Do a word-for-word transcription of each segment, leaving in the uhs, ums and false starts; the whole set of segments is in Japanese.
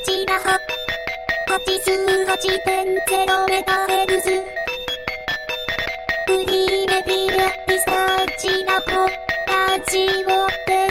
ちなははちじゅうはちてんゼロメガヘルツフリーメディアリサーチラボラジオです。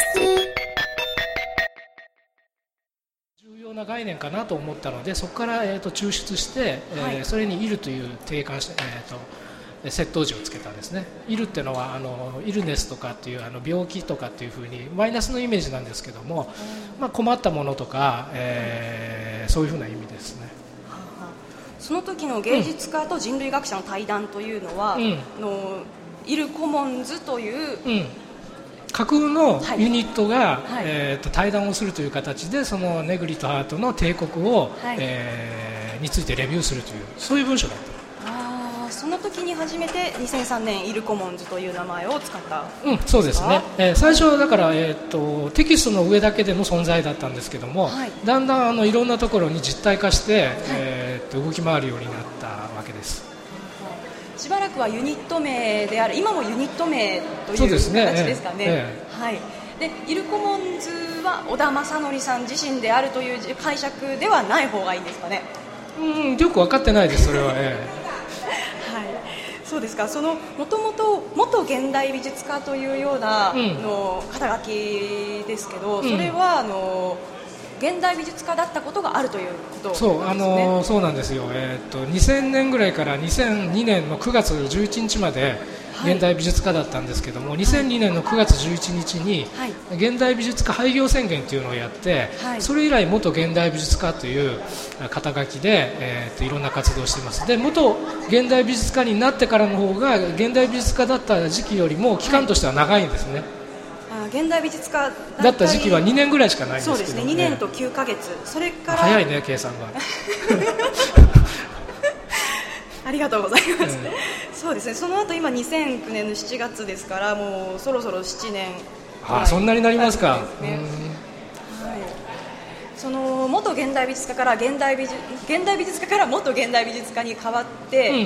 重要な概念かなと思ったので、そこから、えー、と抽出して、 はい、 えー、それにイルという定冠し、えーと窃盗時をつけたんですね。イルっていうのはあのイルネスとかっていうあの病気とかっていうふうにマイナスのイメージなんですけども、まあ、困ったものとか、えー、そういうふうな意味ですね。 その時の芸術家と人類学者の対談というのは、うん、のイルコモンズという、 うん、架空のユニットが、 はい、 えー、と対談をするという形でそのネグリとハートの帝国を、はい、えー、についてレビューするというそういう文章だった。 その時に初めてにせんさんねんイルコモンズという名前を使った。 うん、そうですね、えー、最初はだから、えー、とテキストの上だけでの存在だったんですけども、はい、だんだんあのいろんなところに実体化して、はい、えー、と動き回るようになったわけです。 しばらくはユニット名である、今もユニット名という形ですかね。えーえーはい、でイルコモンズは小田正則さん自身であるという解釈ではない方がいいんですかね。 うん、よく分かってないです、それは。えーそうですか。そのもともと元現代美術家というような、うん、の肩書きですけど、それは、うん、あの現代美術家だったことがあるということですね。 そう、あのそうなんですよ、えー、とにせんねんぐらいからにせんにねんのくがつじゅういちにちまで現代美術家だったんですけども、はい、にせんにねんのくがつじゅういちにちに現代美術家廃業宣言というのをやって、はい、それ以来元現代美術家という肩書きで、えー、といろんな活動をしています。で、元現代美術家になってからの方が現代美術家だった時期よりも期間としては長いんですね。 はい、あ、現代美術家だった時期はにねんぐらいしかないんですけど、ね、 そうですね、にねんときゅうかげつ、それから早いね、計算がありがとうございます、うん、そうですね。その後今にせんきゅうねんのしちがつですから、もうそろそろななねん、 あ、そんなになりますか。 ね、はい、その元現代美術家から現代美術現代美術家から元現代美術家に変わって、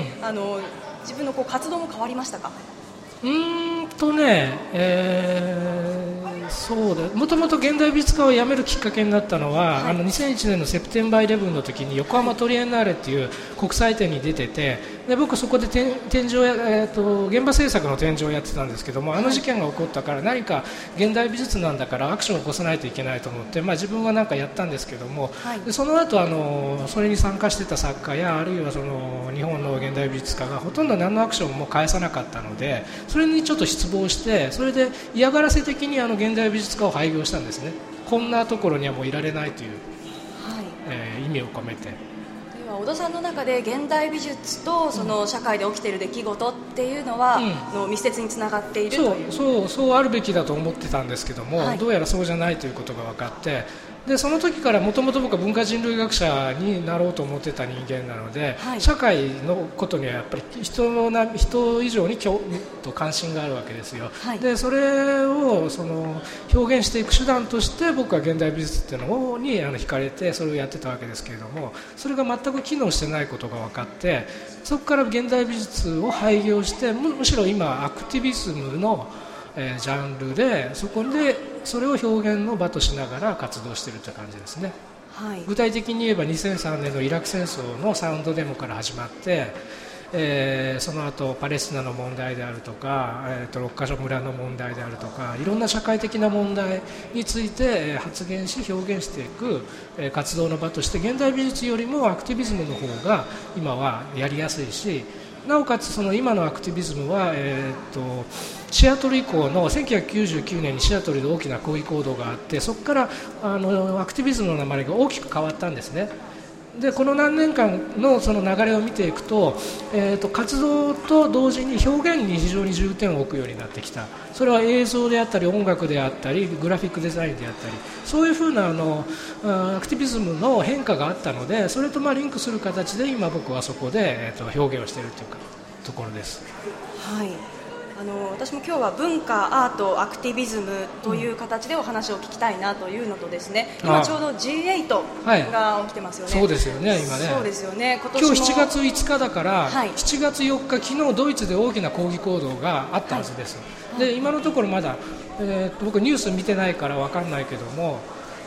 うん、あの自分のこう活動も変わりましたか。 うーんとね、えー、そうだ、もともと現代美術家を辞めるきっかけになったのは、はい、あのにせんいちねんのセプテンバーイレブンの時に横浜トリエンナーレっていう国際展に出てて、で僕そこで展示をや、えー、と現場制作の展示をやってたんですけども、あの事件が起こったから何か現代美術なんだからアクションを起こさないといけないと思って、まあ、自分は何かやったんですけども、はい、でその後あのそれに参加してた作家やあるいはその日本の現代美術家がほとんど何のアクションも返さなかったので、それにちょっと失望して、それで嫌がらせ的にあの現代美術家を廃業したんですね。こんなところにはもういられないという、はい、えー、意味を込めて。 小田さんの中で現代美術とその社会で起きている出来事っていうのは、うん、の密接につながっているという。 そう、そう、そうあるべきだと思ってたんですけども、はい、どうやらそうじゃないということが分かって、でその時からもともと僕は文化人類学者になろうと思ってた人間なので、はい、社会のことにはやっぱり人のな人以上に興味と関心があるわけですよ、はい、でそれをその表現していく手段として僕は現代美術っていうのにあの惹かれてそれをやってたわけですけれども、それが全く機能してないことが分かって、そこから現代美術を廃業して、 む, むしろ今アクティビズムのえー、ジャンルでそこでそれを表現の場としながら活動しているという感じですね、はい、具体的に言えばにせんさんねんのイラク戦争のサウンドデモから始まって、えー、その後パレスチナの問題であるとか、えー、とろっかしょ村の問題であるとか、いろんな社会的な問題について発言し表現していく、えー、活動の場として現代美術よりもアクティビズムの方が今はやりやすいし、なおかつその今のアクティビズムは、えー、とシアトル以降のせんきゅうひゃくきゅうじゅうきゅうねんにシアトルで大きな抗議行動があって、そこからあのアクティビズムの名前が大きく変わったんですね。でこの何年間のその流れを見ていくと、えー、と活動と同時に表現に非常に重点を置くようになってきた。それは映像であったり音楽であったりグラフィックデザインであったり、そういうふうなあのアクティビズムの変化があったので、それとまあリンクする形で今僕はそこで、えー、と表現をしているというかところです。 はい、あの私も今日は文化、アート、アクティビズムという形でお話を聞きたいなというのとですね、今ちょうど ジーエイト が起きてますよね、 はい、そうですよね、今ね。 そうですよね。今年も今日しちがついつかだから、はい、しちがつよっか、昨日ドイツで大きな抗議行動があったはずです、はい、で今のところまだ、えー、僕ニュース見てないから分かんないけども、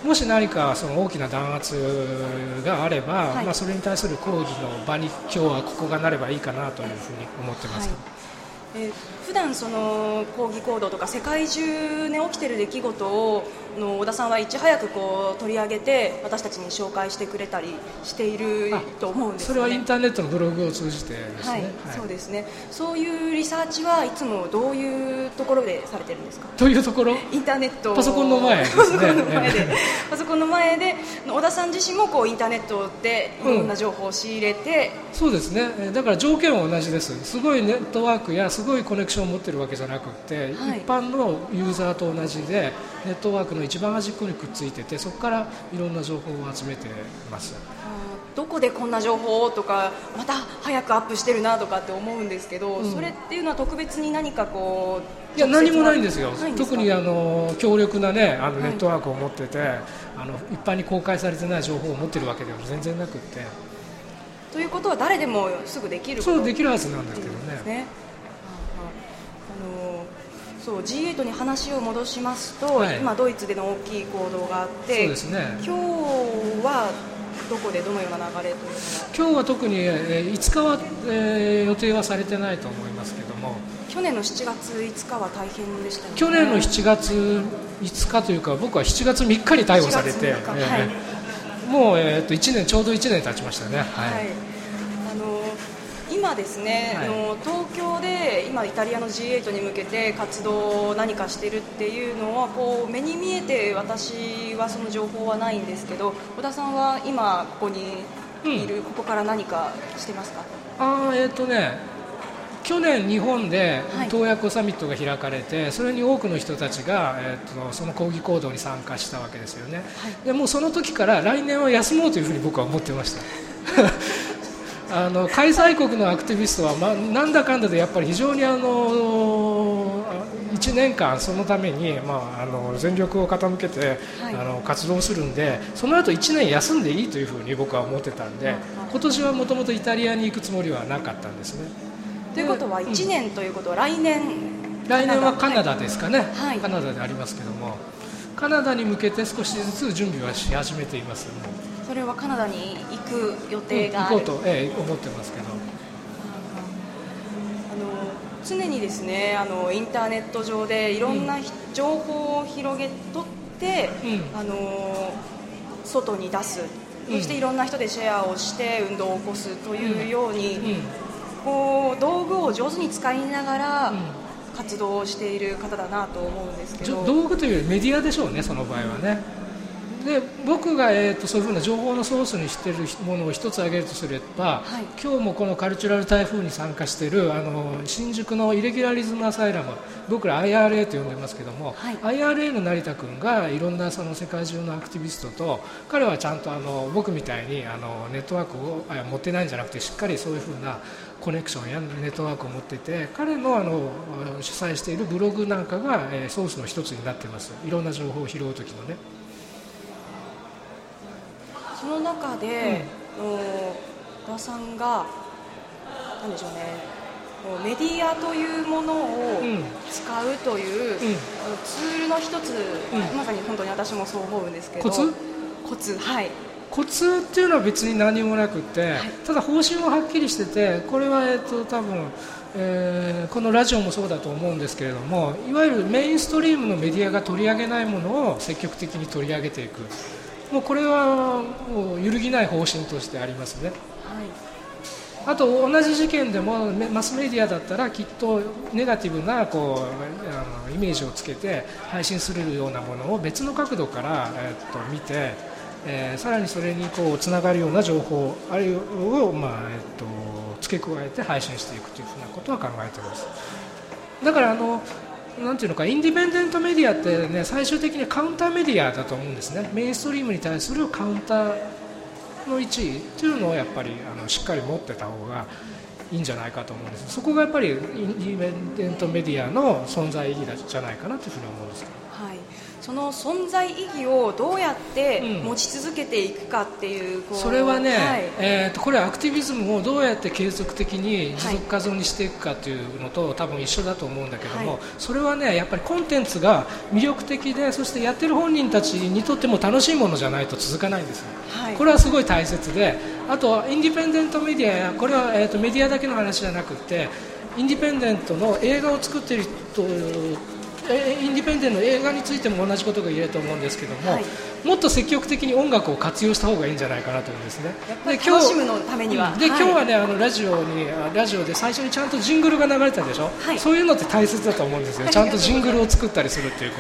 もし何かその大きな弾圧があれば、 はい、 まあ、それに対する抗議の場に今日はここがなればいいかなというふうに思ってます。 はい、えー、普段その抗議行動とか世界中で起きている出来事をの小田さんはいち早くこう取り上げて私たちに紹介してくれたりしていると思うんですよね。 それはインターネットのブログを通じてですね、 はいはい、そうですね。そういうリサーチはいつもどういうところでされてるんですか？ どういうところ？ インターネット、 パソコンの前ですね。 パソコンの前でパソコンの前で小田さん自身もこうインターネットでいろんな情報を仕入れて、 うん、そうですね。だから条件は同じです。すごいネットワークやすごいコネクションを持ってるわけじゃなくて、はい、一般のユーザーと同じでネットワークの一番端っこにくっついてて、そこからいろんな情報を集めています。 どこでこんな情報とかまた早くアップしてるなとかって思うんですけど、うん、それっていうのは特別に何かこういや何もないんですよ。特にあの強力な、ね、あのネットワークを持ってて、はい、あの一般に公開されてない情報を持ってるわけでは全然なくて。 ということは誰でもすぐできることそうできるはずなんですけどね。 そう ジーエイト に話を戻しますと、はい、今ドイツでの大きい行動があって、 そうですね、 今日はどこでどのような流れというのが今日は特に、えー、いつかは、えー、予定はされてないと思いますけども、 去年のしちがついつかは大変でしたね。 去年のしちがついつかというか僕はしちがつみっかに逮捕されて、えーはい、もう、えー、といちねんちょうどいちねん経ちましたね。はい、はい、 あの今ですね、はい、の東京で今イタリアの ジーエイト に向けて活動を何かしてるっていうのはこう目に見えて私はその情報はないんですけど、小田さんは今ここにいる、うん、ここから何かしてますか？ あーえっ、ー、とね去年日本で洞爺湖サミットが開かれて、はい、それに多くの人たちが、えー、とその抗議行動に参加したわけですよね。はい、でもうその時から来年は休もうというふうに僕は思ってましたあの開催国のアクティビストは、まあ、なんだかんだでやっぱり非常にあのいちねんかんそのために、まあ、あの全力を傾けて、はい、あの活動するんで、その後いちねん休んでいいというふうに僕は思ってたんで、今年はもともとイタリアに行くつもりはなかったんですね。 ということはいちねんということは来年、うん、 来年はカナダですかね、 はい、 カナダでありますけども、カナダに向けて少しずつ準備はし始めています。 それはカナダに行く予定がある、 うん、行こうと、ええ、思ってますけど、 あの常にですねあのインターネット上でいろんな、うん、情報を広げとって、うん、あの外に出す、そしていろんな人でシェアをして運動を起こすというように、うんうん、こう道具を上手に使いながら活動をしている方だなと思うんですけど、 道具というよりメディアでしょうね、その場合はね。で僕が、えー、とそういうふうな情報のソースにしているものを一つ挙げるとすれば、はい、今日もこのカルチュラル台風に参加しているあの新宿のイレギュラリズムアサイラム、僕ら アイアールエー と呼んでますけども、はい、アイアールエー の成田君がいろんなその世界中のアクティビストと、彼はちゃんとあの僕みたいにあのネットワークを持ってないんじゃなくて、しっかりそういうふうなコネクションやネットワークを持っていて、彼の、あの主催しているブログなんかが、えー、ソースの一つになっています。いろんな情報を拾う時のね。 その中で、うん、小田さんが何でしょうね、メディアというものを使うという、うん、ツールの一つ、うん、まさに本当に私もそう思うんですけど、 コツ？ コツ、はい。 コツっていうのは別に何もなくて、はい、ただ方針ははっきりしてて、これはえっと多分、えー、このラジオもそうだと思うんですけれども、いわゆるメインストリームのメディアが取り上げないものを積極的に取り上げていく、もうこれはもう揺るぎない方針としてありますね。はい、あと同じ事件でもマスメディアだったらきっとネガティブなこうあのイメージをつけて配信するようなものを別の角度から、えっと、見て、えー、さらにそれにこうつながるような情報あるいを、まあえっと、付け加えて配信していくというふうなことは考えています。だからあのなんていうのか、インディペンデントメディアって、ね、最終的にカウンターメディアだと思うんですね。メインストリームに対するカウンターの位置というのをやっぱりあのしっかり持ってた方がいいんじゃないかと思うんです。そこがやっぱりインディペンデントメディアの存在意義じゃないかなというふうに思うんですけど、 はい、その存在意義をどうやって持ち続けていくかっていう、うん、こうそれはね、 はい、 えー、とこれはアクティビズムをどうやって継続的に持続可能にしていくかというのと、はい、多分一緒だと思うんだけども、はい、それはねやっぱりコンテンツが魅力的で、そしてやってる本人たちにとっても楽しいものじゃないと続かないんですよ、はい、これはすごい大切で、あとインディペンデントメディアやこれは、えー、とメディアだけの話じゃなくて、インディペンデントの映画を作っている人、インディペンデントの映画についても同じことが言えると思うんですけども、はい、もっと積極的に音楽を活用した方がいいんじゃないかなと思うんですね。 やっぱり楽しむのためには、 で、はい、今日はねあのラジオにラジオで最初にちゃんとジングルが流れたでしょ、はい、そういうのって大切だと思うんですよ。ちゃんとジングルを作ったりするっていうこと、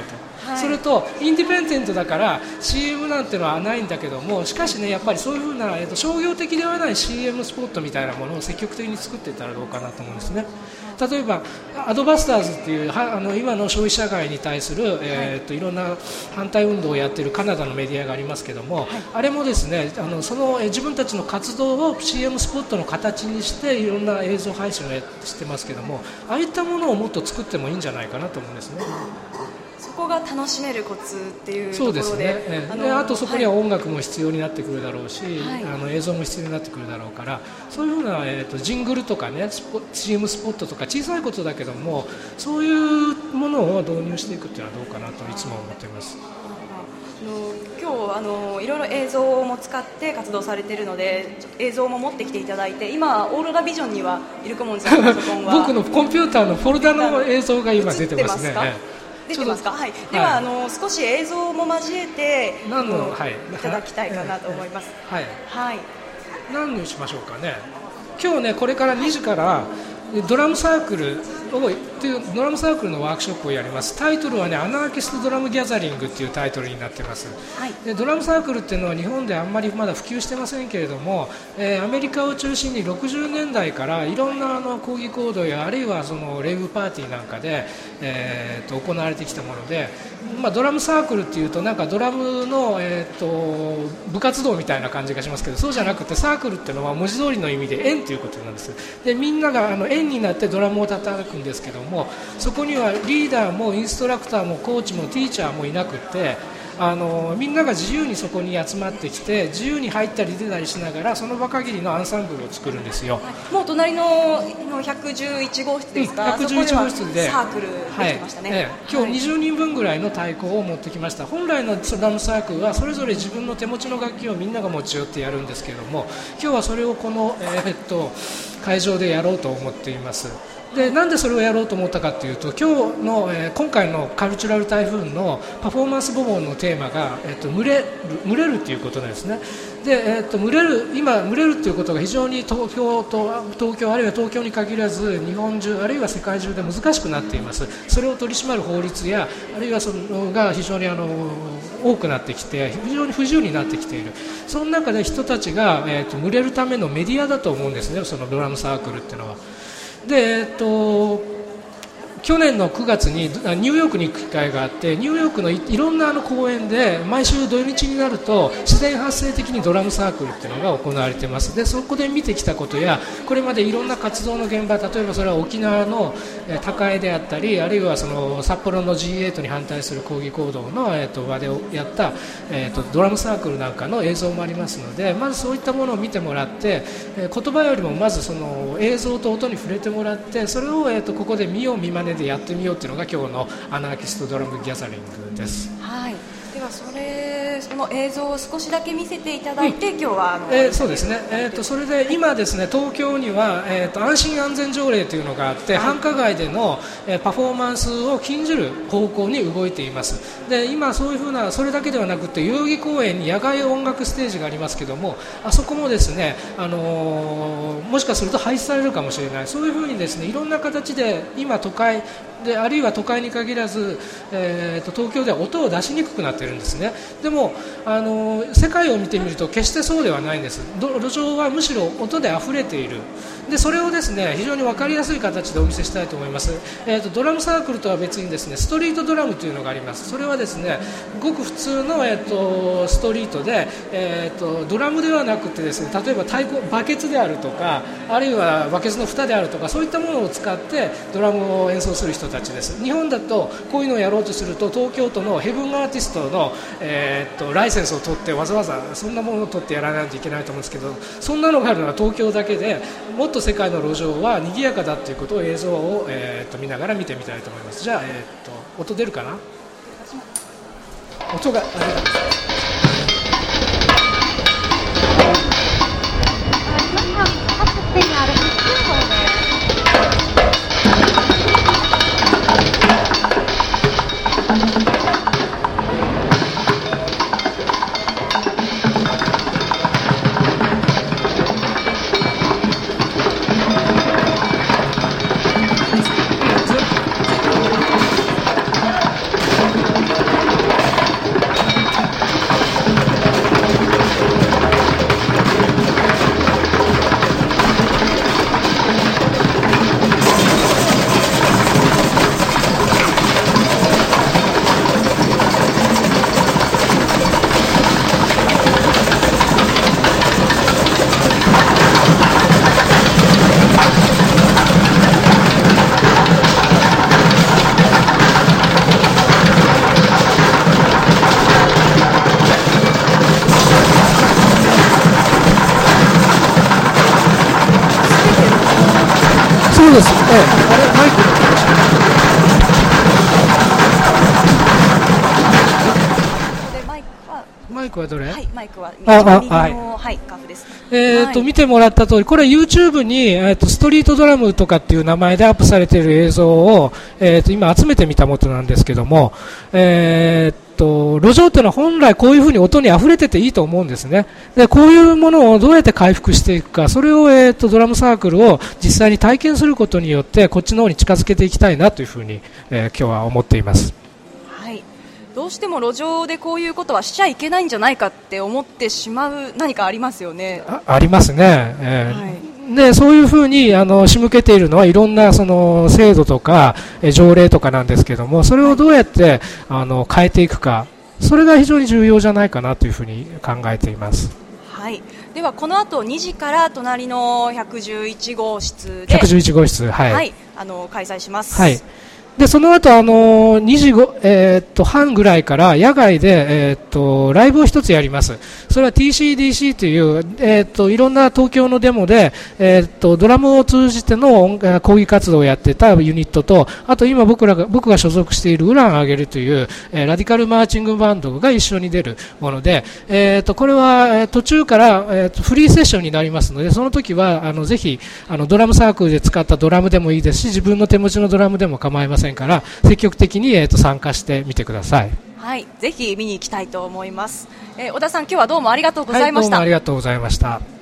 はい、それとインディペンデントだから シーエム なんてのはないんだけども、しかしねやっぱりそういうふうな、えーと、商業的ではない シーエム スポットみたいなものを積極的に作っていったらどうかなと思うんですね。例えばアドバスターズっていうはあの今の消費者会に対する、えー、といろんな反対運動をやっているカナダのメディアがありますけども、はい、あれもですねあのその、え自分たちの活動を シーエム スポットの形にしていろんな映像配信をしてますけども、ああいったものをもっと作ってもいいんじゃないかなと思うんですね。 そこが楽しめるコツっていうところで、 そうですね、えー、あのであとそこには音楽も必要になってくるだろうし、はい、あの映像も必要になってくるだろうから、そういうふうな、えー、とジングルとかね シーエム スポットとか小さいことだけどもそういうものを導入していくっていうのはどうかなといつも思っています。 あの今日あのいろいろ映像も使って活動されているので映像も持ってきていただいて、今オーロラビジョンにはイルコモンズのパソコンは僕のコンピューターのフォルダの映像が今出てますね。 出てますか。はい、では、はい、あの少し映像も交えて何の、はい、いただきたいかなと思います。 はい、 はい、 何にしましょうかね。今日ねこれからにじからドラムサークルをっていうドラムサークルのワークショップをやります。タイトルはねアナーキストドラムギャザリングっていうタイトルになってます、はい、でドラムサークルっていうのは日本であんまりまだ普及してませんけれども、えー、アメリカを中心にろくじゅうねんだいからいろんなあの抗議行動やあるいはそのレイブパーティーなんかで、えー、と行われてきたもので、まあ、ドラムサークルっていうとなんかドラムの、えー、と部活動みたいな感じがしますけど、そうじゃなくてサークルっていうのは文字通りの意味で円ということなんです。でみんながあの円になってドラムを叩くんですけども、そこにはリーダーもインストラクターもコーチもティーチャーもいなくってあのみんなが自由にそこに集まってきて自由に入ったり出たりしながらその場限りのアンサンブルを作るんですよ。 もう隣のひゃくじゅういち号室ですか。 ひゃくじゅういち号室でサークルできてましたね、はいええ、今日にじゅうにんぶんぐらいの太鼓を持ってきました。本来のドラムサークルはそれぞれ自分の手持ちの楽器をみんなが持ち寄ってやるんですけども、今日はそれをこの、えー、っと会場でやろうと思っています。でなんでそれをやろうと思ったかというと、今日の、えー、今回のカルチュラル台風のパフォーマンス部門のテーマが、えー、と群れる、群れるということなんですね。で、えー、と群れる今群れるということが非常に東京と東京あるいは東京に限らず日本中あるいは世界中で難しくなっています。それを取り締まる法律やあるいはそのが非常にあの多くなってきて非常に不自由になってきている。その中で人たちが、えー、と群れるためのメディアだと思うんですね、そのドラムサークルっていうのは。でえっと、去年のくがつにニューヨークに行く機会があって、ニューヨークの い, いろんなあの公園で毎週土日になると自然発生的にドラムサークルっていうのが行われています。でそこで見てきたことやこれまでいろんな活動の現場、例えばそれは沖縄の高江であったりあるいはその札幌の ジーエイト に反対する抗議行動の、えー、と場でやった、えー、とドラムサークルなんかの映像もありますので、まずそういったものを見てもらって、えー、言葉よりもまずその映像と音に触れてもらって、それを、えー、とここで見よう見まねでやってみようというのが今日のアナーキストドラムギャザリングです。 はい、ではそれその映像を少しだけ見せていただいて、うん、今日はあの、 えー、そうですね、えー、とそれで今ですね東京には、えー、と安心安全条例というのがあって、はい、繁華街での、えー、パフォーマンスを禁じる方向に動いています。で今そういうふうなそれだけではなくて代々木公園に野外音楽ステージがありますけども、あそこもですね、あのー、もしかすると廃止されるかもしれない。そういうふうにですねいろんな形で今都会であるいは都会に限らず、えー、と東京では音を出しにくくなっててるんですね。でもあの世界を見てみると決してそうではないんです。路上はむしろ音で溢れている。でそれをですね非常に分かりやすい形でお見せしたいと思います。えーと、ドラムサークルとは別にですねストリートドラムというのがあります。それはですねごく普通の、えーと、ストリートで、えーと、ドラムではなくてですね例えば太鼓バケツであるとかあるいはバケツの蓋であるとかそういったものを使ってドラムを演奏する人たちです。日本だとこういうのをやろうとすると東京都のヘブンアーティストの、えーと、ライセンスを取ってわざわざそんなものを取ってやらないといけないと思うんですけど、そんなのがあるのは東京だけで、もっと世界の路上は賑やかだということを映像を、えー、と見ながら見てみたいと思います。じゃあ、えー、と音出るかな。音があれだ。そうです。ええ、あれマイクの話。マイクはマイクはどれ？はい、マイクは右のはい、はい、カフです。えっと、はい、見てもらった通り、これ YouTube にえっとストリートドラムとかっていう名前でアップされている映像をえっと今集めてみたものなんですけども、えー路上というのは本来こういうふうに音に溢れてていいと思うんですね。でこういうものをどうやって回復していくか、それを、えー、とドラムサークルを実際に体験することによってこっちの方に近づけていきたいなというふうに、えー、今日は思っています。 はい、どうしても路上でこういうことはしちゃいけないんじゃないかって思ってしまう何かありますよね。 あ, ありますね、えーはいでそういうふうにあの仕向けているのはいろんなその制度とかえ条例とかなんですけども、それをどうやってあの変えていくか、それが非常に重要じゃないかなというふうに考えています。 はい、ではこの後にじから隣のひゃくじゅういち号室でひゃくじゅういち号室、はいはい、 あの開催します。 はい、でその後あのにじ、えー、っと半ぐらいから野外で、えー、っとライブを一つやります。それは ティーシーディーシー という、えー、っといろんな東京のデモで、えー、っとドラムを通じての抗議活動をやってたユニットと、あと今僕らが僕が所属しているウランあげるという、えー、ラディカルマーチングバンドが一緒に出るもので、えー、っとこれは、えー、途中から、えー、っとフリーセッションになりますので、その時はあのぜひあのドラムサークルで使ったドラムでもいいですし、自分の手持ちのドラムでも構いませんから積極的に、えー、と参加してみてください。 はい、ぜひ見に行きたいと思います。えー、小田さん、今日はどうもありがとうございました。 はい、どうもありがとうございました。